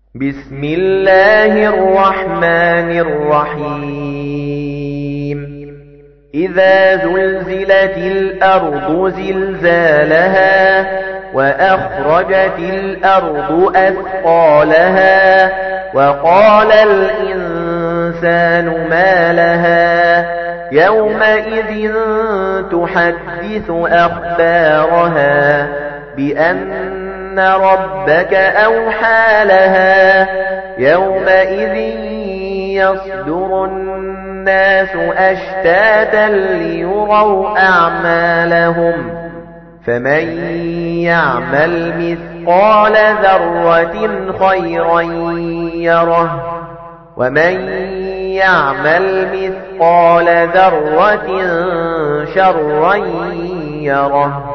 بسم الله الرحمن الرحيم إذا زلزلت الأرض زلزالها وأخرجت الأرض أثقالها وقال الإنسان ما لها يومئذ تحدث أخبارها بأن ربك أوحى لها يومئذ يصدر الناس أشتاتا ليروا أعمالهم فمن يعمل مثقال ذرة خيرا يره ومن يعمل مثقال ذرة شرا يره